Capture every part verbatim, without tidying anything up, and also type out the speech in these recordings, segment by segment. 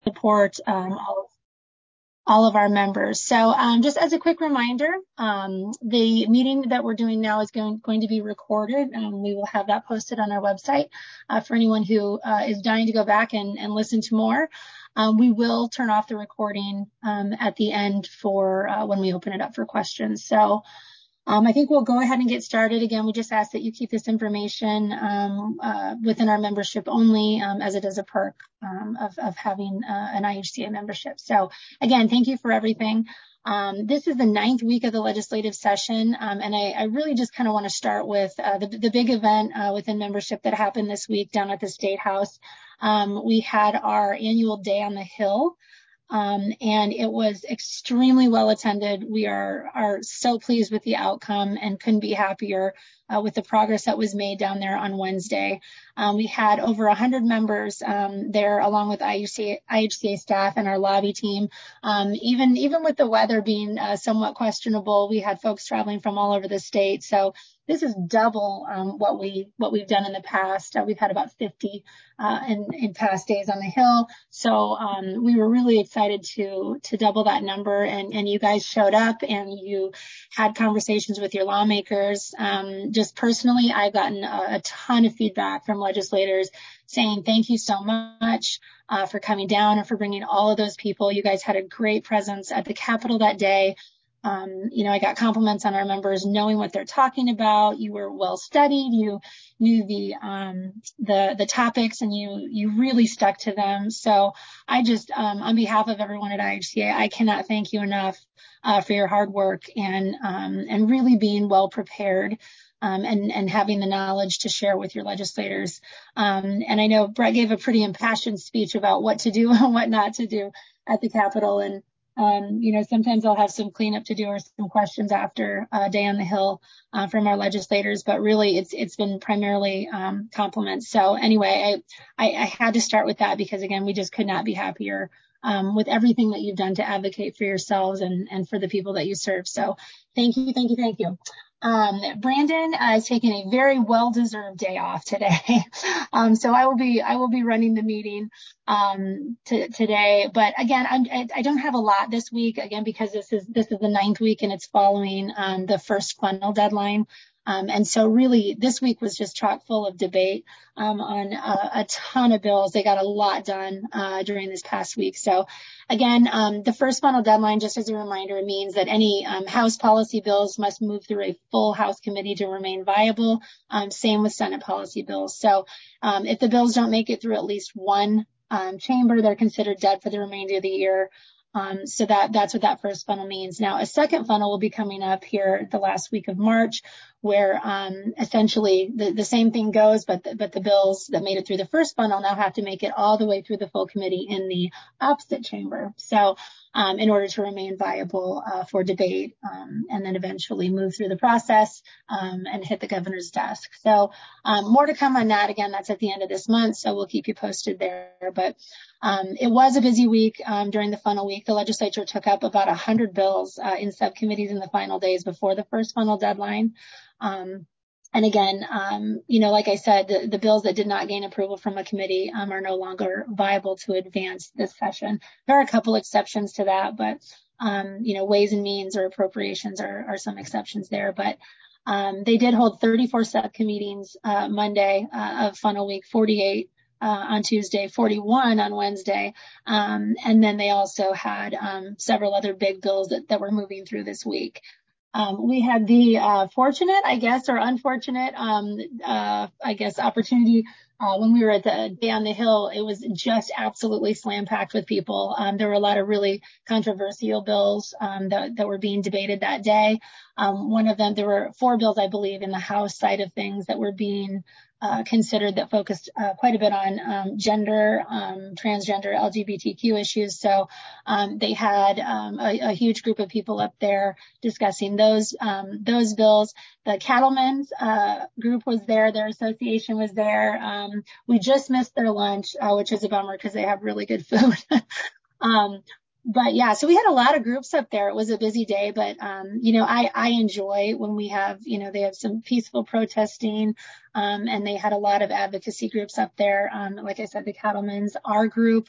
support um, all of all of our members. So um, just as a quick reminder, um, the meeting that we're doing now is going, going to be recorded. Um, we will have that posted on our website uh, for anyone who uh, is dying to go back and, and listen to more. Um, we will turn off the recording um, at the end for uh, when we open it up for questions. So Um, I think we'll go ahead and get started. Again, we just ask that you keep this information um, uh, within our membership only, um, as it is a perk um, of, of having uh, an I H C A membership. So again, thank you for everything. Um, this is the ninth week of the legislative session, um, and I, I really just kind of want to start with uh, the, the big event uh, within membership that happened this week down at the State House. Um, we had our annual Day on the Hill. Um, and it was extremely well attended. We are, are so pleased with the outcome and couldn't be happier uh, with the progress that was made down there on Wednesday. Um, we had over one hundred members um, there, along with I H C A, I H C A staff and our lobby team. Um, even, even with the weather being uh, somewhat questionable, we had folks traveling from all over the state. So this is double um, what we what we've done in the past. Uh, we've had about fifty uh, in, in past days on the Hill. So um, we were really excited to to double that number, and, and you guys showed up and you had conversations with your lawmakers. Um, just personally, I've gotten a, a ton of feedback from legislators saying thank you so much uh, for coming down and for bringing all of those people. You guys had a great presence at the Capitol that day. Um, you know, I got compliments on our members knowing what they're talking about. You were well studied. You knew the, um, the, the topics, and you, you really stuck to them. So I just, um, on behalf of everyone at I H C A, I cannot thank you enough, uh, for your hard work and, um, and really being well prepared. Um, and, and having the knowledge to share with your legislators. Um, and I know Brett gave a pretty impassioned speech about what to do and what not to do at the Capitol. And Um, you know, sometimes I'll have some cleanup to do or some questions after a uh, Day on the Hill uh, from our legislators, but really it's it's been primarily um, compliments. So anyway, I, I, I had to start with that because, again, we just could not be happier um, with everything that you've done to advocate for yourselves and, and for the people that you serve. So thank you, thank you, thank you. Um, Brandon uh, is taking a very well-deserved day off today. um, so I will be, I will be running the meeting, um, t- today. But again, I'm, I, I don't have a lot this week, again, because this is, this is the ninth week and it's following, um, the first funnel deadline. Um, and so really this week was just chock full of debate, um, on a, a ton of bills. They got a lot done, uh, during this past week. So again, um, the first funnel deadline, just as a reminder, means that any, um, House policy bills must move through a full House committee to remain viable. Um, same with Senate policy bills. So, um, if the bills don't make it through at least one, um, chamber, they're considered dead for the remainder of the year. Um, so that, that's what that first funnel means. Now, a second funnel will be coming up here the last week of March, where, um, essentially the, the same thing goes, but the, but the bills that made it through the first funnel now have to make it all the way through the full committee in the opposite chamber. So, um, in order to remain viable, uh, for debate, um, and then eventually move through the process, um, and hit the governor's desk. So, um, more to come on that. Again, that's at the end of this month. So we'll keep you posted there, but Um, it was a busy week um, during the funnel week. The legislature took up about one hundred bills uh, in subcommittees in the final days before the first funnel deadline. Um, and again, um, you know, like I said, the, the bills that did not gain approval from a committee um, are no longer viable to advance this session. There are a couple exceptions to that, but, um, you know, ways and means or appropriations are, are some exceptions there. But um, they did hold thirty-four subcommittees uh, Monday uh, of funnel week, forty-eight Uh, on Tuesday, forty-one on Wednesday. Um, and then they also had um, several other big bills that, that were moving through this week. Um, we had the uh, fortunate, I guess, or unfortunate, um, uh, I guess, opportunity uh, when we were at the Day on the Hill. It was just absolutely slam-packed with people. Um, there were a lot of really controversial bills um, that, that were being debated that day. Um, one of them, there were four bills, I believe, in the House side of things that were being Uh, considered that focused uh, quite a bit on um, gender, um, transgender, L G B T Q issues. So um, they had um, a, a huge group of people up there discussing those um, those bills. The Cattlemen's uh, group was there. Their association was there. Um, we just missed their lunch, uh, which is a bummer because they have really good food. um, But yeah, so we had a lot of groups up there. It was a busy day, but, um, you know, I, I enjoy when we have, you know, they have some peaceful protesting, um, and they had a lot of advocacy groups up there. Um, like I said, the Cattlemen's, our group,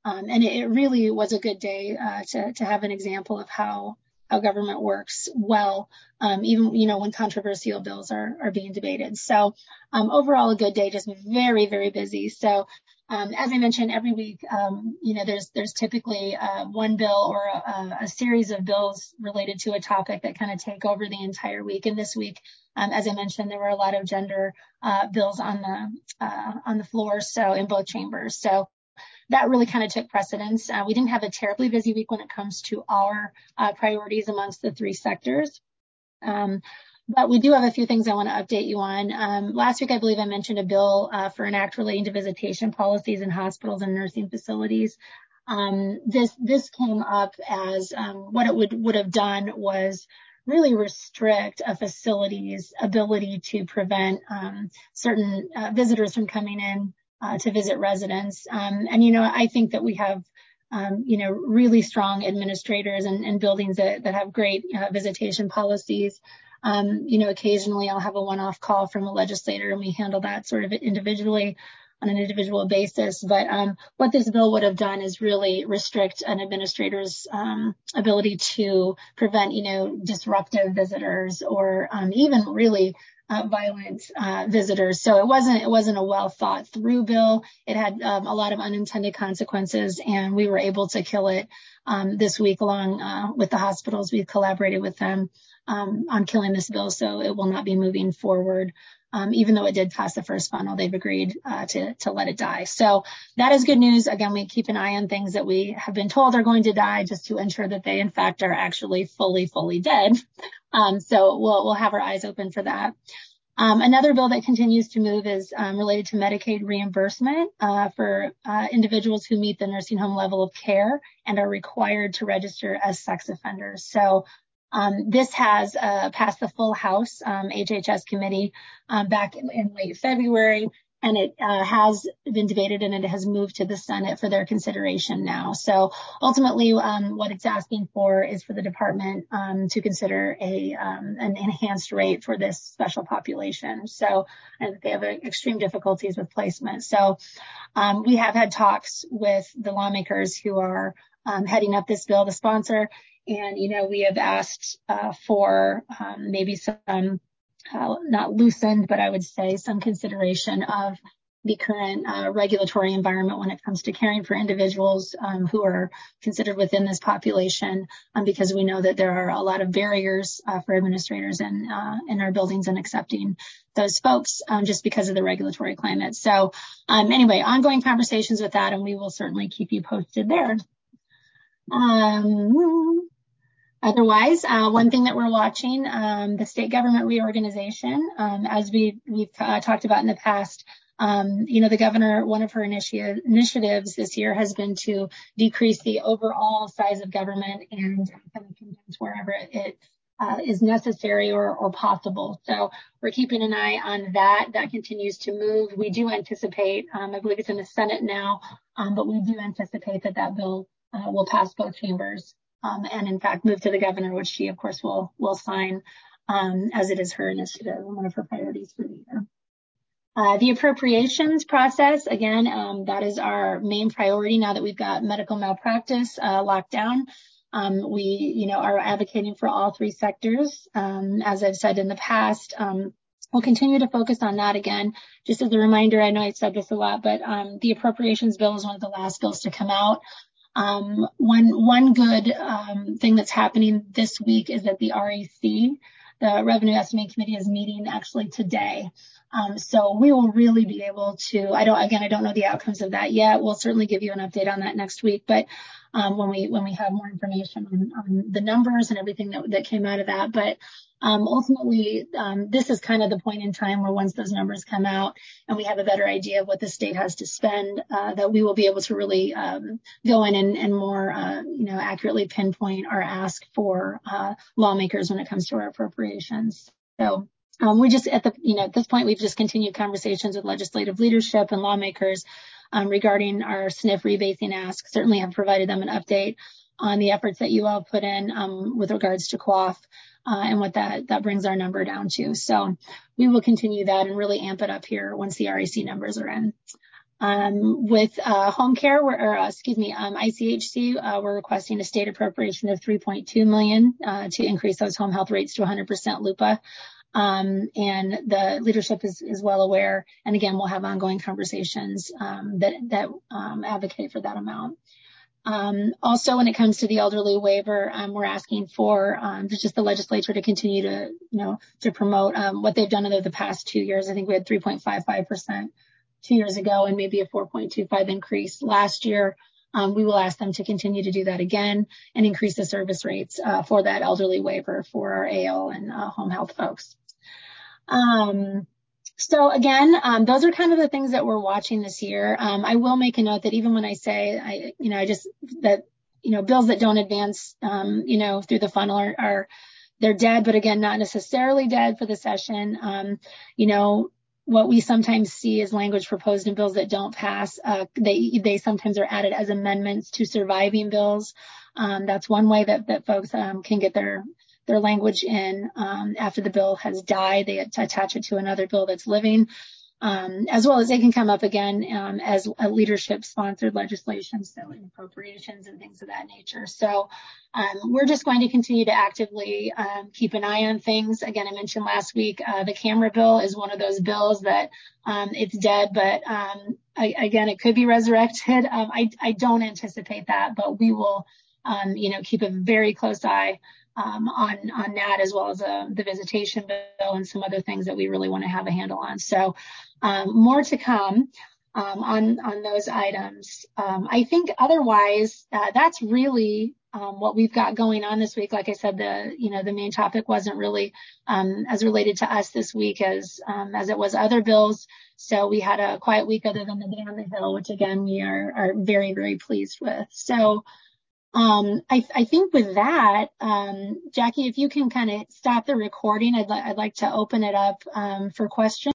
Um, and it, it really was a good day uh, to, to have an example of how how government works well, um, even, you know, when controversial bills are, are being debated. So um, overall, a good day, just very, very busy. So um, as I mentioned, every week, um, you know, there's there's typically uh, one bill or a, a series of bills related to a topic that kind of take over the entire week. And this week, um, as I mentioned, there were a lot of gender uh, bills on the uh, on the floor, so in both chambers. So that really kind of took precedence. Uh, we didn't have a terribly busy week when it comes to our uh, priorities amongst the three sectors. Um, but we do have a few things I want to update you on. Um, last week, I believe I mentioned a bill uh, for an act relating to visitation policies in hospitals and nursing facilities. Um, this this came up as um, what it would would have done was really restrict a facility's ability to prevent um, certain uh, visitors from coming in uh, to visit residents. Um, and, you know, I think that we have, um, you know, really strong administrators and, and buildings that, that have great uh, visitation policies. Um, you know, occasionally I'll have a one-off call from a legislator and we handle that sort of individually on an individual basis. But um, what this bill would have done is really restrict an administrator's um, ability to prevent, you know, disruptive visitors or um, even really uh, violent uh, visitors. So it wasn't it wasn't a well thought through bill. It had um, a lot of unintended consequences, and we were able to kill it um, this week along uh, with the hospitals. We've collaborated with them um, on killing this bill, so it will not be moving forward. Um, even though it did pass the first funnel, they've agreed uh, to, to let it die. So that is good news. Again, we keep an eye on things that we have been told are going to die just to ensure that they, in fact, are actually fully, fully dead. Um, so we'll, we'll have our eyes open for that. Um, another bill that continues to move is um, related to Medicaid reimbursement uh, for uh, individuals who meet the nursing home level of care and are required to register as sex offenders. So Um, this has uh, passed the full House um, H H S committee um, back in, in late February, and it uh, has been debated and it has moved to the Senate for their consideration now. So ultimately, um, what it's asking for is for the department um, to consider a um, an enhanced rate for this special population. So and they have uh, extreme difficulties with placement. So um, we have had talks with the lawmakers who are um, heading up this bill, the sponsor. And, you know, we have asked uh, for um, maybe some, uh, not loosened, but I would say some consideration of the current uh, regulatory environment when it comes to caring for individuals um, who are considered within this population, um, because we know that there are a lot of barriers uh, for administrators in, uh, in our buildings in accepting those folks um, just because of the regulatory climate. So um, anyway, ongoing conversations with that, and we will certainly keep you posted there. Um, Otherwise, uh, one thing that we're watching, um, the state government reorganization, um, as we, we've uh, talked about in the past, um, you know, the governor, one of her initi- initiatives this year has been to decrease the overall size of government and kind of condense wherever it uh, is necessary or, or possible. So we're keeping an eye on that. That continues to move. We do anticipate, um, I believe it's in the Senate now, um, but we do anticipate that that bill uh, will pass both chambers. Um, and in fact, move to the governor, which she, of course, will will sign um, as it is her initiative and one of her priorities for the year. Uh, the appropriations process, again, um, that is our main priority now that we've got medical malpractice uh, locked down. Um, we, you know, are advocating for all three sectors. Um, as I've said in the past, um, we'll continue to focus on that again. Just as a reminder, I know I said this a lot, but um, the appropriations bill is one of the last bills to come out. Um, one, one good, um, thing that's happening this week is that the R E C, the Revenue Estimating Committee, is meeting actually today. Um, so we will really be able to, I don't, again, I don't know the outcomes of that yet. We'll certainly give you an update on that next week. But, um, when we, when we have more information on, on the numbers and everything that, that came out of that. But, um, ultimately, um, this is kind of the point in time where once those numbers come out and we have a better idea of what the state has to spend, uh, that we will be able to really, um, go in and, and more, uh, you know, accurately pinpoint or ask for, uh, lawmakers when it comes to our appropriations. So, Um, we just at the, you know, at this point, we've just continued conversations with legislative leadership and lawmakers um, regarding our S N F rebasing ask. Certainly have provided them an update on the efforts that you all put in um, with regards to Q O F uh, and what that, that brings our number down to. So we will continue that and really amp it up here once the R E C numbers are in. Um, with uh, home care, we're, or uh, excuse me, um, I C H C, uh, we're requesting a state appropriation of three point two million dollars uh, to increase those home health rates to one hundred percent L U P A. Um, and the leadership is, is well aware. And again, we'll have ongoing conversations um, that that um, advocate for that amount. Um, also, when it comes to the elderly waiver, um, we're asking for um, just the legislature to continue to, you know, to promote um, what they've done over the past two years. I think we had three point five five percent two years ago and maybe a four point two five increase last year. Um, we will ask them to continue to do that again and increase the service rates uh, for that elderly waiver for our A L and uh, home health folks. Um, So again, um, those are kind of the things that we're watching this year. Um, I will make a note that even when I say, I, you know, I just, that, you know, bills that don't advance, um, you know, through the funnel are, are, they're dead, but again, not necessarily dead for the session. Um, you know, what we sometimes see is language proposed in bills that don't pass. Uh, they, they sometimes are added as amendments to surviving bills. Um, that's one way that, that folks, um, can get their, their language in, um, after the bill has died. They attach it to another bill that's living, um, as well as they can come up again, um, as a leadership sponsored legislation. So in appropriations and things of that nature. So, um, we're just going to continue to actively, um, keep an eye on things. Again, I mentioned last week, uh, the camera bill is one of those bills that, um, it's dead, but, um, I, again, it could be resurrected. Um, I, I don't anticipate that, but we will, um, you know, keep a very close eye Um, on, on that, as well as uh, the visitation bill and some other things that we really want to have a handle on. So um, more to come um, on, on those items. Um, I think otherwise, uh, that's really um, what we've got going on this week. Like I said, the, you know, the main topic wasn't really um, as related to us this week as, um, as it was other bills. So we had a quiet week other than the day on the Hill, which again, we are, are very, very pleased with. So Um, I, I think with that, um, Jackie, if you can kind of stop the recording, I'd, li- I'd like to open it up um, for questions.